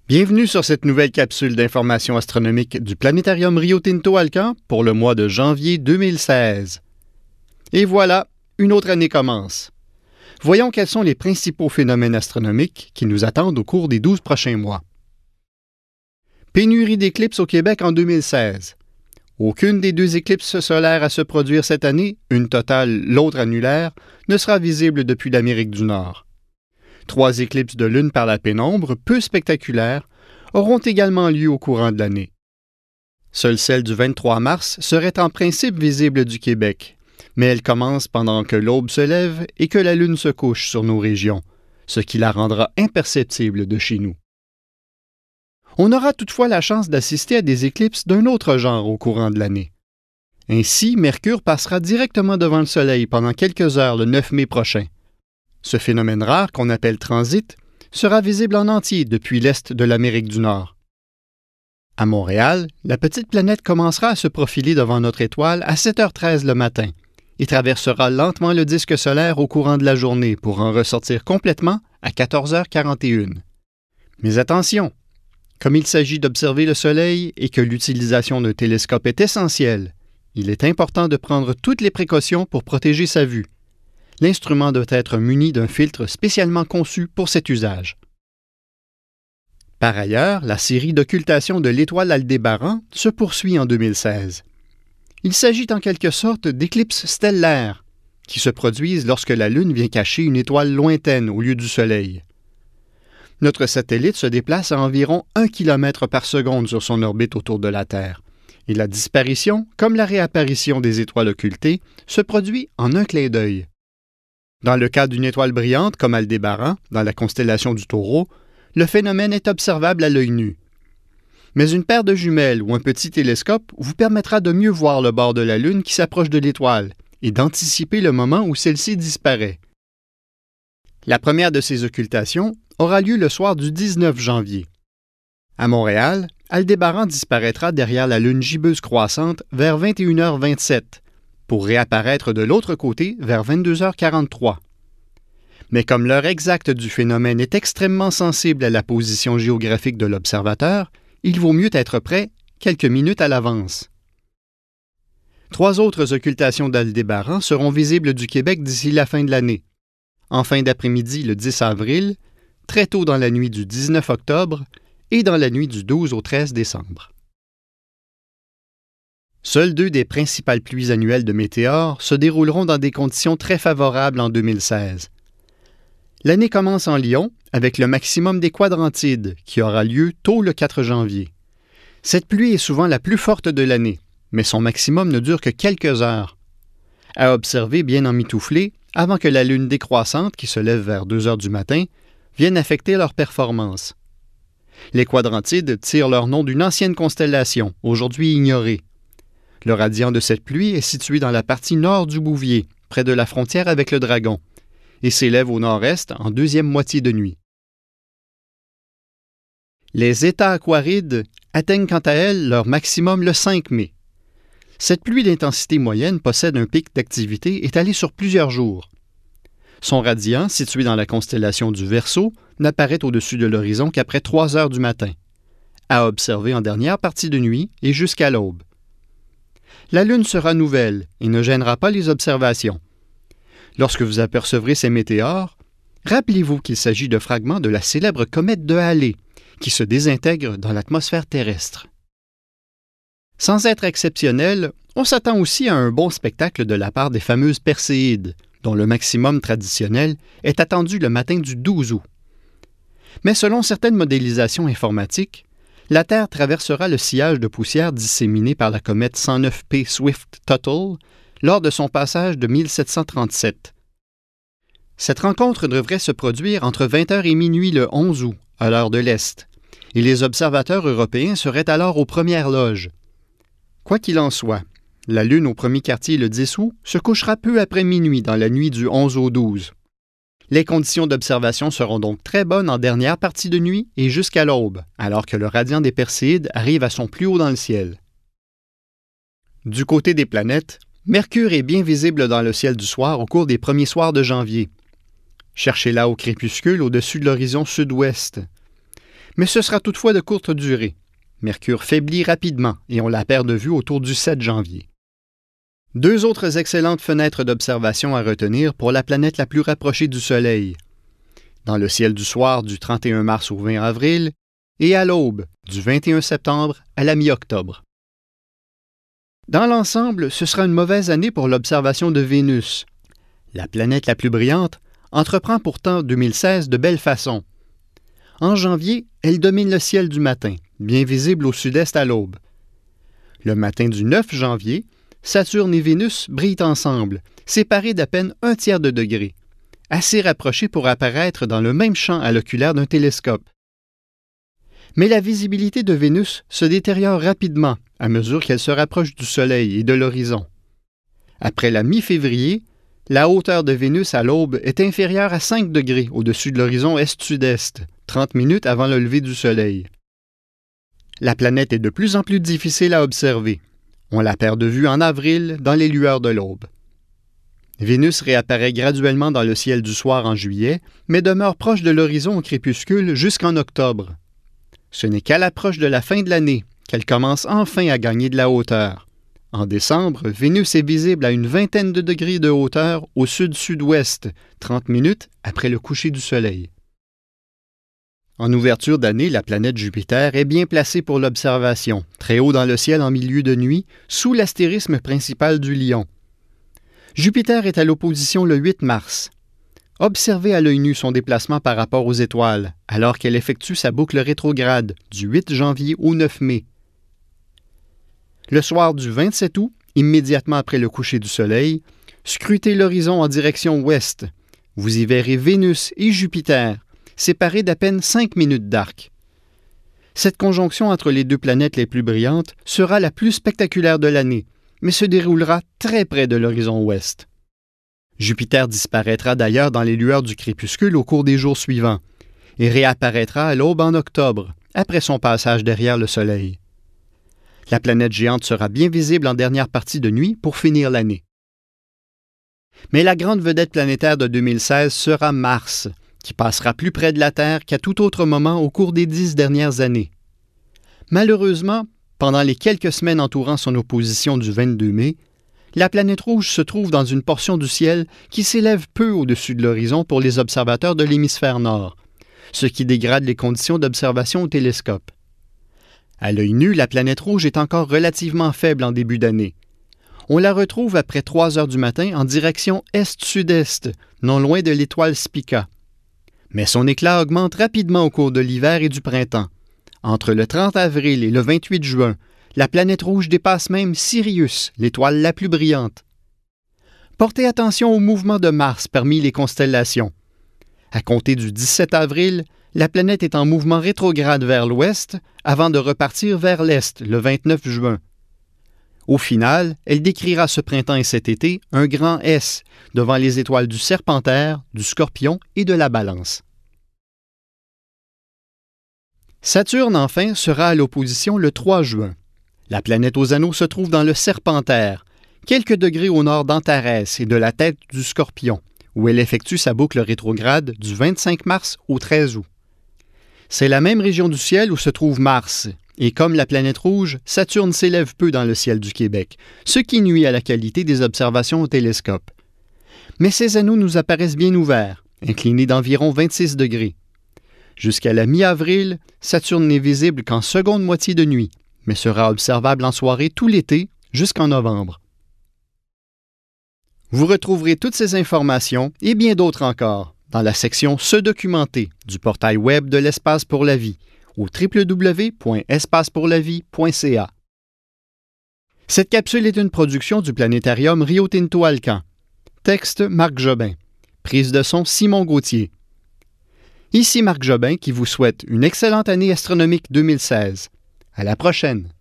Bienvenue sur cette nouvelle capsule d'information astronomique du planétarium Rio Tinto Alcan pour le mois de janvier 2016. Et voilà, une autre année commence. Voyons quels sont les principaux phénomènes astronomiques qui nous attendent au cours des 12 prochains mois. Pénurie d'éclipses au Québec en 2016. Aucune des deux éclipses solaires à se produire cette année, une totale, l'autre annulaire, ne sera visible depuis l'Amérique du Nord. 3 éclipses de lune par la pénombre, peu spectaculaires, auront également lieu au courant de l'année. Seule celle du 23 mars serait en principe visible du Québec, mais elle commence pendant que l'aube se lève et que la lune se couche sur nos régions, ce qui la rendra imperceptible de chez nous. On aura toutefois la chance d'assister à des éclipses d'un autre genre au courant de l'année. Ainsi, Mercure passera directement devant le Soleil pendant quelques heures le 9 mai prochain. Ce phénomène rare, qu'on appelle transit, sera visible en entier depuis l'est de l'Amérique du Nord. À Montréal, la petite planète commencera à se profiler devant notre étoile à 7h13 le matin et traversera lentement le disque solaire au courant de la journée pour en ressortir complètement à 14h41. Mais attention! Comme il s'agit d'observer le Soleil et que l'utilisation d'un télescope est essentielle, il est important de prendre toutes les précautions pour protéger sa vue. L'instrument doit être muni d'un filtre spécialement conçu pour cet usage. Par ailleurs, la série d'occultation de l'étoile Aldébaran se poursuit en 2016. Il s'agit en quelque sorte d'éclipses stellaires qui se produisent lorsque la Lune vient cacher une étoile lointaine au lieu du Soleil. Notre satellite se déplace à environ 1 km par seconde sur son orbite autour de la Terre, et la disparition, comme la réapparition des étoiles occultées, se produit en un clin d'œil. Dans le cas d'une étoile brillante comme Aldébaran, dans la constellation du Taureau, le phénomène est observable à l'œil nu. Mais une paire de jumelles ou un petit télescope vous permettra de mieux voir le bord de la Lune qui s'approche de l'étoile et d'anticiper le moment où celle-ci disparaît. La première de ces occultations aura lieu le soir du 19 janvier. À Montréal, Aldébaran disparaîtra derrière la Lune gibbeuse croissante vers 21h27, pour réapparaître de l'autre côté vers 22h43. Mais comme l'heure exacte du phénomène est extrêmement sensible à la position géographique de l'observateur, il vaut mieux être prêt quelques minutes à l'avance. 3 autres occultations d'Aldébaran seront visibles du Québec d'ici la fin de l'année. En fin d'après-midi le 10 avril, très tôt dans la nuit du 19 octobre et dans la nuit du 12 au 13 décembre. Seules 2 des principales pluies annuelles de météores se dérouleront dans des conditions très favorables en 2016. L'année commence en Lion avec le maximum des quadrantides qui aura lieu tôt le 4 janvier. Cette pluie est souvent la plus forte de l'année, mais son maximum ne dure que quelques heures. À observer bien emmitouflés avant que la lune décroissante, qui se lève vers 2 heures du matin, vienne affecter leur performance. Les quadrantides tirent leur nom d'une ancienne constellation, aujourd'hui ignorée. Le radian de cette pluie est situé dans la partie nord du Bouvier, près de la frontière avec le Dragon, et s'élève au nord-est en deuxième moitié de nuit. Les états aquarides atteignent quant à elles leur maximum le 5 mai. Cette pluie d'intensité moyenne possède un pic d'activité étalé sur plusieurs jours. Son radian, situé dans la constellation du Verseau, n'apparaît au-dessus de l'horizon qu'après 3 heures du matin, à observer en dernière partie de nuit et jusqu'à l'aube. La Lune sera nouvelle et ne gênera pas les observations. Lorsque vous apercevrez ces météores, rappelez-vous qu'il s'agit de fragments de la célèbre comète de Halley, qui se désintègre dans l'atmosphère terrestre. Sans être exceptionnel, on s'attend aussi à un bon spectacle de la part des fameuses Perséides, dont le maximum traditionnel est attendu le matin du 12 août. Mais selon certaines modélisations informatiques, la Terre traversera le sillage de poussière disséminé par la comète 109P Swift-Tuttle lors de son passage de 1737. Cette rencontre devrait se produire entre 20h et minuit le 11 août, à l'heure de l'Est, et les observateurs européens seraient alors aux premières loges. Quoi qu'il en soit, la Lune au premier quartier le 10 août se couchera peu après minuit dans la nuit du 11 au 12. Les conditions d'observation seront donc très bonnes en dernière partie de nuit et jusqu'à l'aube, alors que le radian des Perséides arrive à son plus haut dans le ciel. Du côté des planètes, Mercure est bien visible dans le ciel du soir au cours des premiers soirs de janvier. Cherchez-la au crépuscule au-dessus de l'horizon sud-ouest. Mais ce sera toutefois de courte durée. Mercure faiblit rapidement et on la perd de vue autour du 7 janvier. Deux autres excellentes fenêtres d'observation à retenir pour la planète la plus rapprochée du Soleil. Dans le ciel du soir du 31 mars au 20 avril et à l'aube du 21 septembre à la mi-octobre. Dans l'ensemble, ce sera une mauvaise année pour l'observation de Vénus. La planète la plus brillante entreprend pourtant 2016 de belle façon. En janvier, elle domine le ciel du matin, bien visible au sud-est à l'aube. Le matin du 9 janvier, Saturne et Vénus brillent ensemble, séparés d'à peine 1/3 de degré, assez rapprochés pour apparaître dans le même champ à l'oculaire d'un télescope. Mais la visibilité de Vénus se détériore rapidement à mesure qu'elle se rapproche du Soleil et de l'horizon. Après la mi-février, la hauteur de Vénus à l'aube est inférieure à 5 degrés au-dessus de l'horizon est-sud-est, 30 minutes avant le lever du Soleil. La planète est de plus en plus difficile à observer. On la perd de vue en avril dans les lueurs de l'aube. Vénus réapparaît graduellement dans le ciel du soir en juillet, mais demeure proche de l'horizon au crépuscule jusqu'en octobre. Ce n'est qu'à l'approche de la fin de l'année qu'elle commence enfin à gagner de la hauteur. En décembre, Vénus est visible à une vingtaine de degrés de hauteur au sud-sud-ouest, 30 minutes après le coucher du Soleil. En ouverture d'année, la planète Jupiter est bien placée pour l'observation, très haut dans le ciel en milieu de nuit, sous l'astérisme principal du Lion. Jupiter est à l'opposition le 8 mars. Observez à l'œil nu son déplacement par rapport aux étoiles, alors qu'elle effectue sa boucle rétrograde du 8 janvier au 9 mai. Le soir du 27 août, immédiatement après le coucher du Soleil, scrutez l'horizon en direction ouest. Vous y verrez Vénus et Jupiter, séparés d'à peine 5 minutes d'arc. Cette conjonction entre les deux planètes les plus brillantes sera la plus spectaculaire de l'année, mais se déroulera très près de l'horizon ouest. Jupiter disparaîtra d'ailleurs dans les lueurs du crépuscule au cours des jours suivants et réapparaîtra à l'aube en octobre, après son passage derrière le Soleil. La planète géante sera bien visible en dernière partie de nuit pour finir l'année. Mais la grande vedette planétaire de 2016 sera Mars, qui passera plus près de la Terre qu'à tout autre moment au cours des 10 dernières années. Malheureusement, pendant les quelques semaines entourant son opposition du 22 mai, la planète rouge se trouve dans une portion du ciel qui s'élève peu au-dessus de l'horizon pour les observateurs de l'hémisphère nord, ce qui dégrade les conditions d'observation au télescope. À l'œil nu, la planète rouge est encore relativement faible en début d'année. On la retrouve après 3 heures du matin en direction est-sud-est, non loin de l'étoile Spica. Mais son éclat augmente rapidement au cours de l'hiver et du printemps. Entre le 30 avril et le 28 juin, la planète rouge dépasse même Sirius, l'étoile la plus brillante. Portez attention au mouvement de Mars parmi les constellations. À compter du 17 avril, la planète est en mouvement rétrograde vers l'ouest avant de repartir vers l'est le 29 juin. Au final, elle décrira ce printemps et cet été un grand S devant les étoiles du Serpentaire, du Scorpion et de la Balance. Saturne, enfin, sera à l'opposition le 3 juin. La planète aux anneaux se trouve dans le Serpentaire, quelques degrés au nord d'Antares et de la tête du Scorpion, où elle effectue sa boucle rétrograde du 25 mars au 13 août. C'est la même région du ciel où se trouve Mars, et comme la planète rouge, Saturne s'élève peu dans le ciel du Québec, ce qui nuit à la qualité des observations au télescope. Mais ces anneaux nous apparaissent bien ouverts, inclinés d'environ 26 degrés. Jusqu'à la mi-avril, Saturne n'est visible qu'en seconde moitié de nuit, mais sera observable en soirée tout l'été jusqu'en novembre. Vous retrouverez toutes ces informations et bien d'autres encore dans la section « Se documenter » du portail web de l'Espace pour la vie au www.espacepourlavie.ca. Cette capsule est une production du planétarium Rio Tinto Alcan. Texte Marc Jobin. Prise de son Simon Gauthier. Ici Marc Jobin qui vous souhaite une excellente année astronomique 2016. À la prochaine!